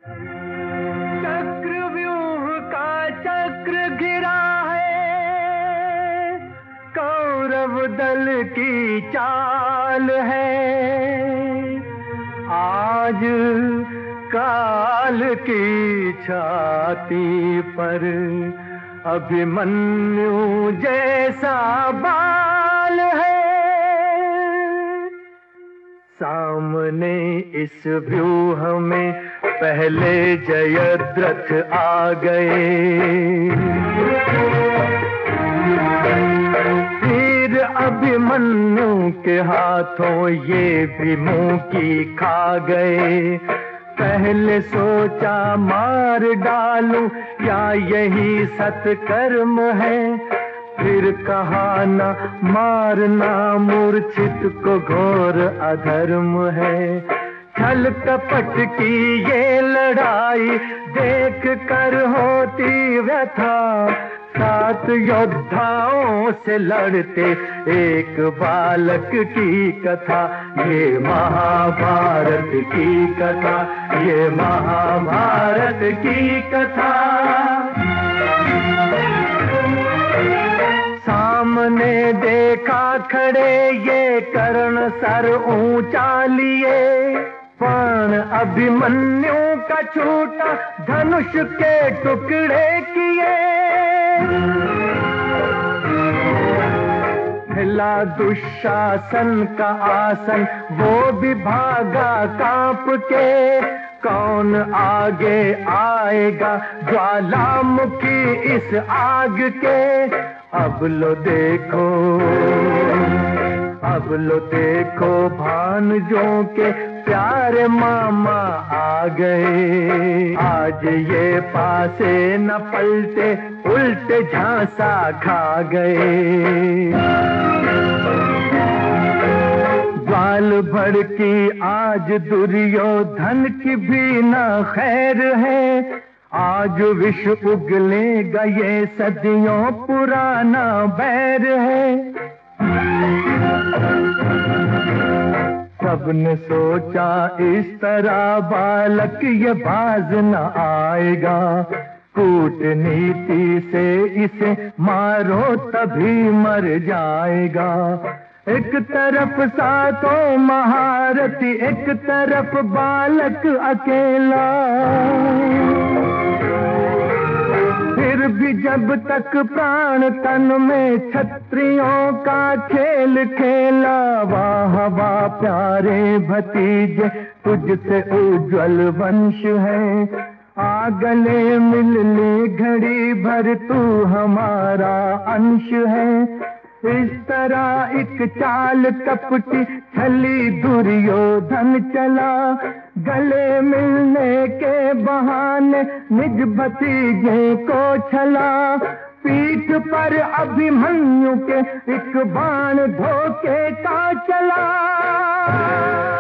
चक्रव्यूह का चक्र घिरा है, कौरव दल की चाल है। आज काल की छाती पर अभिमन्यु जैसा बाल है। सामने इस व्यूह में पहले जयद्रथ आ गए। फिर अभिमन्यु के हाथों ये भी मुंह की खा गए। पहले सोचा मार डालूं या यही सत्कर्म है, फिर कहा न मारना मूर्छित को घोर अधर्म है। छल कपट की ये लड़ाई देख कर होती व्यथा, 7 योद्धाओं से लड़ते एक बालक की कथा। ये महाभारत की कथा, ये महाभारत की कथा। सामने देखा खड़े ये कर्ण सर ऊंचा लिए, बाण अभिमन्यु का छूटा धनुष के टुकड़े किए। हिला दुशासन का आसन, वो भी भागा कांप के। कौन आगे आएगा ज्वालामुखी इस आग के। अब लो देखो, अब लो देखो भानजों के प्यारे मामा आ गए। आज ये पासे न पलटे, उल्टे झांसा खा गए। ज्वाल भड़की आज दुर्योधन की भी न खैर है। आज विष उगलेगा ये सदियों पुराना बैर है। सबने सोचा इस तरह बालक ये बाज न आएगा, कूटनीति से इसे मारो तभी मर जाएगा। एक तरफ 7 महारथी, एक तरफ बालक अकेला। फिर भी जब तक प्राण तन में क्षत्रियों का खेल खेला। वाह वाह प्यारे भतीजे, तुझसे उज्जवल वंश है। आ गले मिल ले घड़ी भर, तू हमारा अंश है। इस तरह एक चाल कपटी छली दुर्योधन चला। गले मिलने के बहाने निज भतीजे को छला। पीठ पर अभिमन्यु के एक बाण धोखे का चला।